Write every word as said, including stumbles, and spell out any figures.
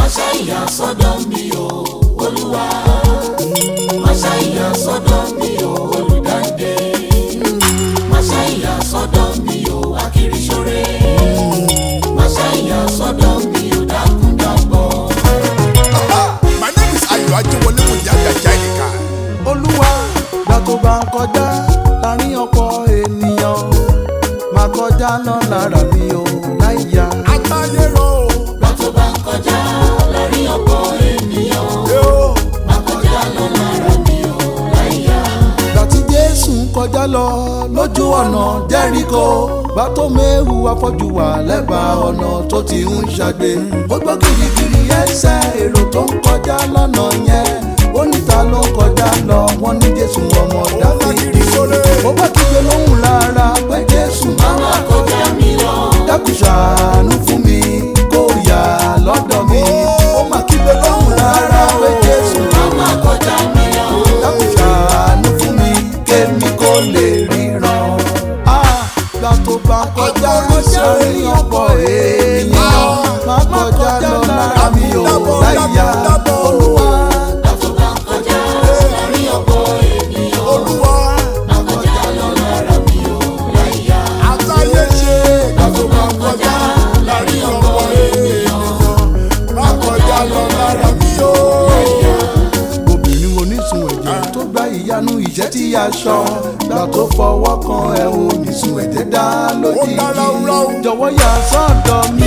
Máṣá ìyà sọ́dọ̀ mi o Olúwa, máṣá ìyà sọ́dọ̀ mi o olùdáǹdè, máṣá ìyà sọ́dọ̀ mi o akiriṣore, máṣá ìyà sọ́dọ̀ mi o dákúndàbọ̀. My name is Ayo Ajewole Muyaga Jainika. Olúwa gbà tó bá ń kọjá láàrin ọ̀pọ̀ ènìyàn, máa kọjá lọ lára mi o láìyá. Atayero. Gbà tó bá ń kọjá láàrin ọ̀pọ̀ ènìyàn, máa kọjá lọ lára mi o láìyá. Gbà tí Jésù ń kọjá lọ lójú ọ̀nà Jẹ́ríkò, gbà tó méwu afọ́jú wà lẹ́bàá ọ̀nà tó ti ń ṣàgbé. Ó gbọ́ gìrìgìrì ẹsẹ̀ èrò tó ń kọjá lọ́nà yẹn, ó níta ló ń kọjá lọ, wọ́n ní Jésù ọmọ Dáfídì. Ó bá kígbe lóhùn rárá pé Jésù Máa kọjá mi lọ, dákun ṣàánú fún mi kó yà lọ́dọ̀ mi. Ó mà kígbe lóhùn rárá pé Jésù máa kọjá mi lọ. dákun ṣàánú fún mi kémi kó lè ríran. Gbà tó bá kọjá sórí ọ̀pọ̀ ènìyàn, má kọjá lọ lára mi ò láyà. Olúwa Gbà tó bá ń kọjá láàrin ọ̀pọ̀ ènìyàn, Olúwa. máa kọjá lọ lára mi o láìyá. Àtayé ṣe. Gbà tó bá ń kọjá láàrin ọ̀pọ̀ ènìyàn, Má kọjá lọ lára mi o. obìnrin onísun ẹ̀jẹ̀ tó gba ìyanu ìjẹ́ tí aṣọ, gbà tó fọwọ́ kan ẹ̀ onísun ẹ̀jẹ̀ dá lójijì. Ó dá ráúráú. Jọ̀wọ́ yà sọ́dọ̀ mi